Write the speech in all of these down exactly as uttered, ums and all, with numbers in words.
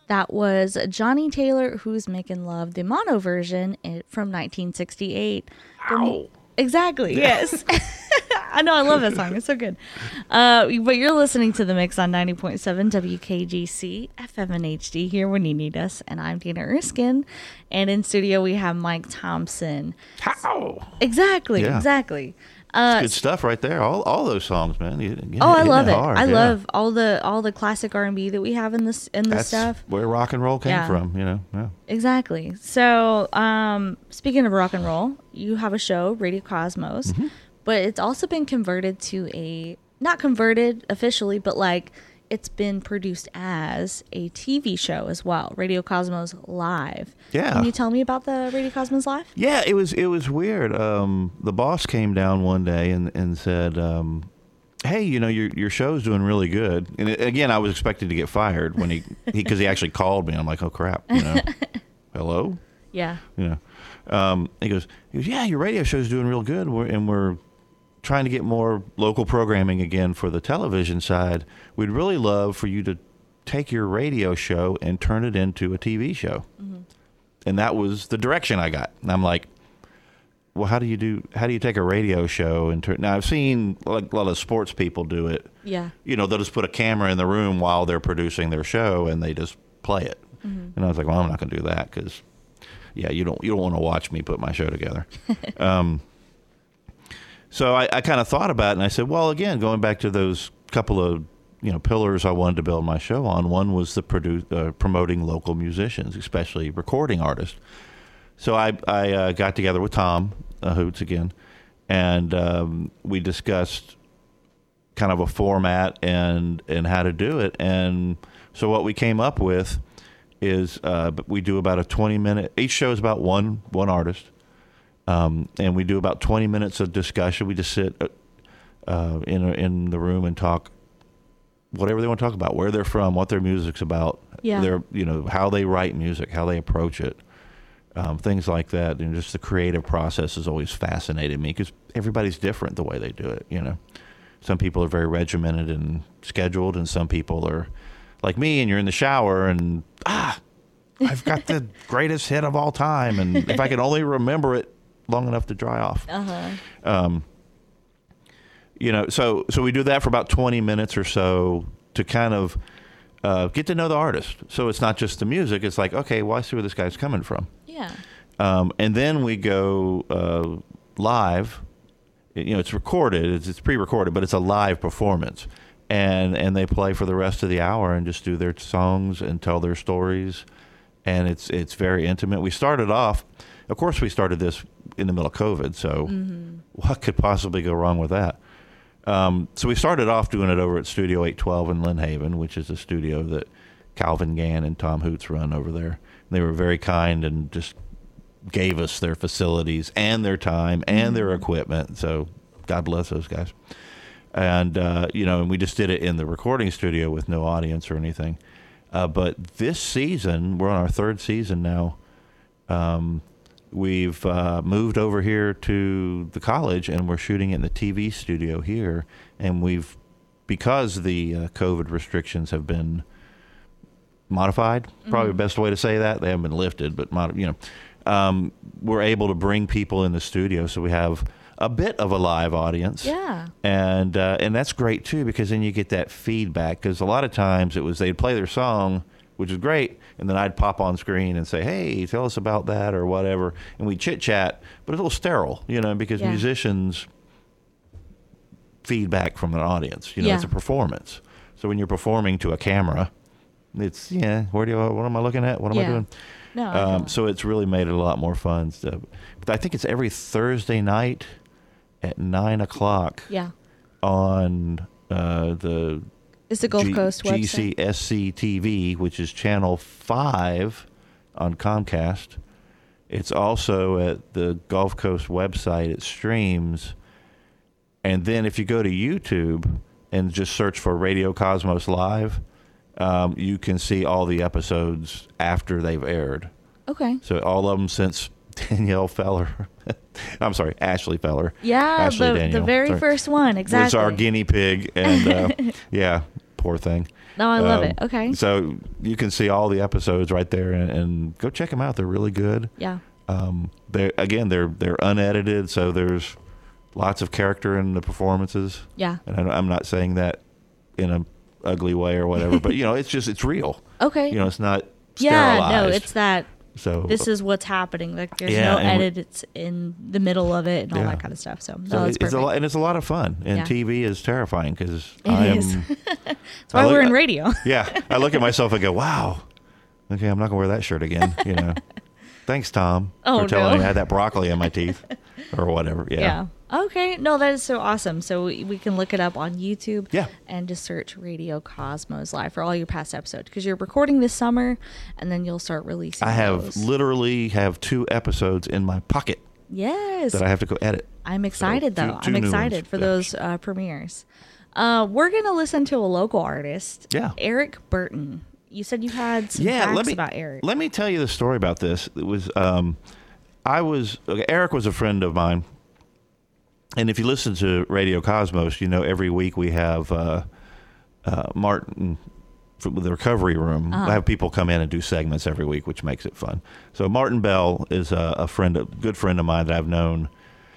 That was Johnny Taylor, Who's Making Love, the mono version from nineteen sixty-eight. Ow. Exactly, yes. I know, I love that song. It's so good. Uh, but you're listening to The Mix on ninety point seven W K G C, F M and H D, here when you need us. And I'm Dana Erskine. And in studio, we have Mike Thompson. How? Exactly, Yeah. exactly. Uh, good stuff right there. All all those songs, man. You, you oh, I love it. Hard. I yeah. love all the all the classic R and B that we have in this in this That's stuff. where rock and roll came Yeah. from, you know. Yeah. Exactly. So, um, speaking of rock and roll, you have a show, Radio Cosmos, Mm-hmm. but it's also been converted to a not converted officially, but like it's been produced as a T V show as well, Radio Cosmos Live. Yeah. Can you tell me about the Radio Cosmos Live? Yeah, it was it was weird. Um, the boss came down one day and and said, um, "Hey, you know your your show's doing really good." And it, again, I was expecting to get fired when he because he, he actually called me. I'm like, "Oh crap!" You know, hello. Yeah. You know, um, he goes, he goes, "Yeah, your radio show's doing real good, we're, and we're trying to get more local programming again for the television side. We'd really love for you to take your radio show and turn it into a T V show." Mm-hmm. And that was the direction I got. And I'm like, well, how do you do, how do you take a radio show and turn, now I've seen like a lot of sports people do it. Yeah. You know, they'll just put a camera in the room while they're producing their show and they just play it. Mm-hmm. And I was like, well, I'm not going to do that because, yeah, you don't, you don't want to watch me put my show together. um, so I, I kind of thought about it and I said, well, again, going back to those couple of, you know, pillars I wanted to build my show on. One was the produ- uh, promoting local musicians, especially recording artists. So I, I uh, got together with Tom uh, Hoots again, and um, we discussed kind of a format and, and how to do it. And so what we came up with is uh, we do about a twenty minute, each show is about one one artist, um, and we do about twenty minutes of discussion. We just sit uh, in, in the room and talk whatever they want to talk about, where they're from, what their music's about, yeah. their, you know, how they write music, how they approach it, um, things like that. And just the creative process has always fascinated me because everybody's different the way they do it, you know. Some people are very regimented and scheduled, and some people are like me, and you're in the shower and, ah, I've got the greatest hit of all time, and if I can only remember it long enough to dry off. Uh-huh. Um, You know, so so we do that for about twenty minutes or so to kind of uh, get to know the artist. So it's not just the music. It's like, okay, well, I see where this guy's coming from. Yeah. Um, and then we go uh, live. You know, it's recorded. It's, it's pre-recorded, but it's a live performance. And and they play for the rest of the hour and just do their songs and tell their stories. And it's it's very intimate. We started off, of course, we started this in the middle of COVID. So mm-hmm. what could possibly go wrong with that? Um, so we started off doing it over at Studio eight twelve in Lynn Haven, which is a studio that Calvin Gann and Tom Hoots run over there. And they were very kind and just gave us their facilities and their time and mm-hmm. their equipment. So God bless those guys. And, uh, you know, and we just did it in the recording studio with no audience or anything. Uh, but this season, we're on our third season now. Um, We've uh, moved over here to the college, and we're shooting in the T V studio here. And we've, because the uh, COVID restrictions have been modified, mm-hmm. probably the best way to say that. They haven't been lifted, but, mod- you know, um, we're able to bring people in the studio. So we have a bit of a live audience. Yeah. And, uh, and that's great, too, because then you get that feedback. Because a lot of times it was they'd play their song, which is great, and then I'd pop on screen and say, hey, tell us about that or whatever, and we'd chit-chat, but it's a little sterile, you know, because yeah. musicians feedback from an audience, you know, yeah. it's a performance. So when you're performing to a camera, it's, yeah, where do you, what am I looking at? What am yeah. I doing? No, um, so it's really made it a lot more fun. So, but I think it's every Thursday night at nine o'clock yeah. on uh, the... It's the Gulf G- Coast website. G C S C T V, which is channel five on Comcast. It's also at the Gulf Coast website. It streams. And then if you go to YouTube and just search for Radio Cosmos Live, um, you can see all the episodes after they've aired. Okay. So all of them since Danielle Feller. I'm sorry, Ashley Feller. Yeah, Ashley the, Danielle. the very sorry. first one, exactly. Was our guinea pig. And uh, yeah. poor thing. No, I love Um, it. Okay. So you can see all the episodes right there, and, and go check them out. They're really good. Yeah. Um, they again, they're they're unedited, so there's lots of character in the performances. Yeah. And I, I'm not saying that in a ugly way or whatever, but you know, it's just it's real. Okay. You know, it's not yeah. sterilized. No, it's that. So This is what's happening. Like there's Yeah, no and we- edit. It's in the middle of it and all Yeah. that kind of stuff. So, no, so that's it's a perfect. lot, and it's a lot of fun. And Yeah. T V is terrifying because It I am. is. That's I why look- we're in radio. Yeah, I look at myself and go, "Wow, okay, I'm not gonna wear that shirt again." You know, thanks, Tom, Oh, for telling no. me I had that broccoli in my teeth or whatever. Yeah. Yeah. Okay. No, that is so awesome. So we, we can look it up on YouTube. Yeah. And just search Radio Cosmos Live for all your past episodes because you're recording this summer, and then you'll start releasing. I have those. literally have two episodes in my pocket Yes. that I have to go edit. I'm excited two- though. two I'm new excited ones. for Yeah. those uh, premieres. Uh, we're gonna listen to a local artist. Yeah. Eric Burton. You said you had some Yeah, facts let me about Eric. let me tell you the story about this. It was um, I was okay, Eric was a friend of mine, and if you listen to Radio Cosmos, you know every week we have uh, uh, Martin from the recovery room. Uh-huh. I have people come in and do segments every week, which makes it fun. So Martin Bell is a, a friend, a good friend of mine that I've known.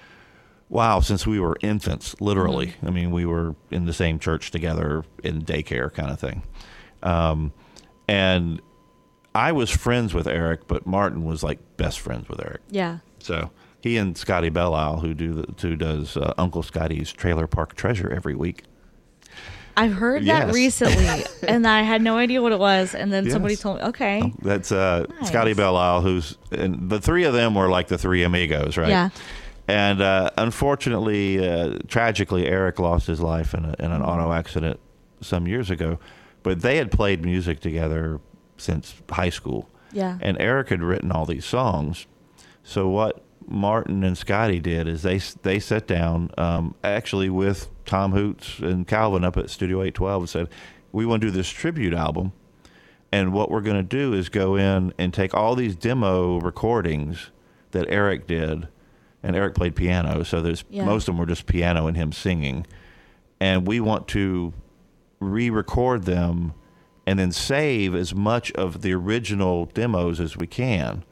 Wow, since we were infants, literally. Mm-hmm. I mean, we were in the same church together in daycare, kind of thing. Um, and I was friends with Eric, but Martin was like best friends with Eric. Yeah. So he and Scotty Belle, who do the, who does uh, Uncle Scotty's Trailer Park Treasure every week. I've heard that Yes. recently, and I had no idea what it was. And then somebody Yes. told me, okay. That's uh, Nice. Scotty Belle, who's and the three of them were like the three amigos, right? Yeah. And uh, unfortunately, uh, tragically, Eric lost his life in, a, in an auto accident some years ago. But they had played music together since high school. Yeah. And Eric had written all these songs. So what Martin and Scotty did is they they sat down, um, actually with Tom Hoots and Calvin up at Studio eight twelve, and said, we want to do this tribute album. And what we're going to do is go in and take all these demo recordings that Eric did. And Eric played piano, so there's Yeah. most of them were just piano and him singing. And we want to re-record them and then save as much of the original demos as we can.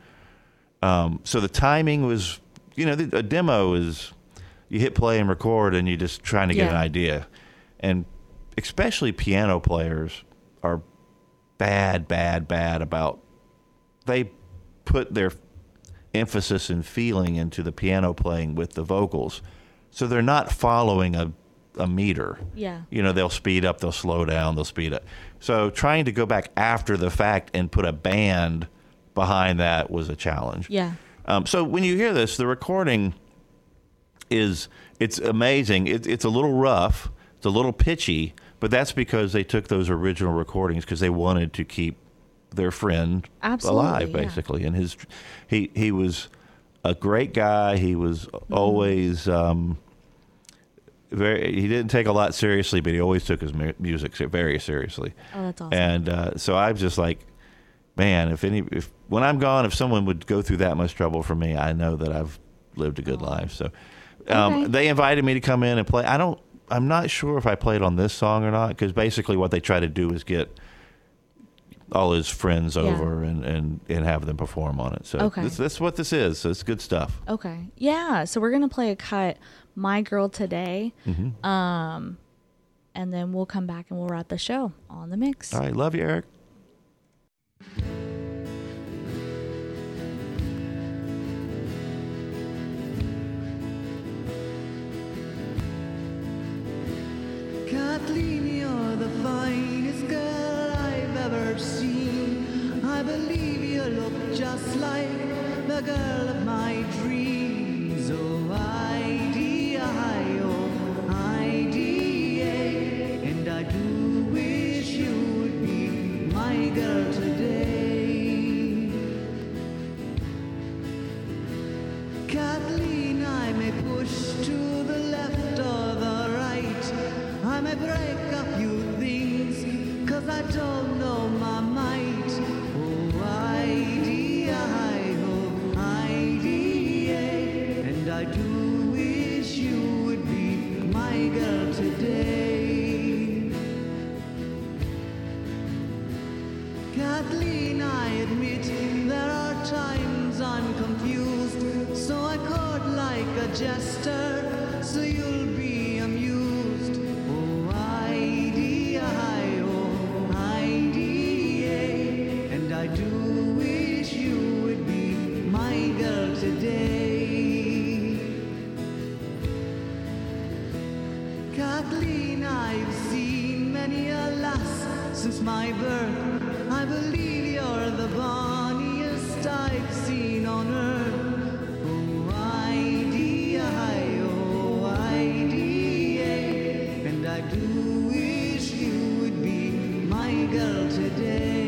Um, so the timing was, you know, the, a demo is you hit play and record and you're just trying to get Yeah. an idea. And especially piano players are bad, bad, bad about, they put their emphasis and feeling into the piano playing with the vocals. So they're not following a, a meter. Yeah. You know, they'll speed up, they'll slow down, they'll speed up. So trying to go back after the fact and put a band behind that was a challenge. Yeah. Um, so when you hear this, the recording is, it's amazing. It, it's a little rough, it's a little pitchy, but that's because they took those original recordings because they wanted to keep their friend Absolutely, alive, yeah. basically. And his, he he was a great guy. He was always um, very. He didn't take a lot seriously, but he always took his mu- music se- very seriously. Oh, that's awesome. And uh, so I'm just like, man, if any, if when I'm gone, if someone would go through that much trouble for me, I know that I've lived a good life. So um, Okay. they invited me to come in and play. I don't. I'm not sure if I played on this song or not, because basically what they try to do is get all his friends Yeah. over and, and, and have them perform on it. So Okay. this, that's what this is. So it's good stuff. Okay. Yeah. So we're gonna play a cut, "My Girl Today," Mm-hmm. um, and then we'll come back and we'll wrap the show on the mix. All right. Love you, Eric. Kathleen, you're the finest girl I've ever seen. I believe you look just like the girl of my dreams. Oh, Heidi, oh, Heidi, and I do wish you would be my girl today. Kathleen, I may push to the left or the right. I may break a few things, cause I don't know my might. Oh, Heidi, oh, Heidi, and I do wish you would be my girl today. Kathleen, I admit there are times I'm confused, so I court like a jester, so you'll be amused. Oh, I-D-I-O, I-D-A, and I do wish you would be my girl today. Kathleen, I've seen many a lass since my birth. I believe you're the bonniest I've seen on earth. Oh, I-D-I-O, I-D-A, and I do wish you would be my girl today.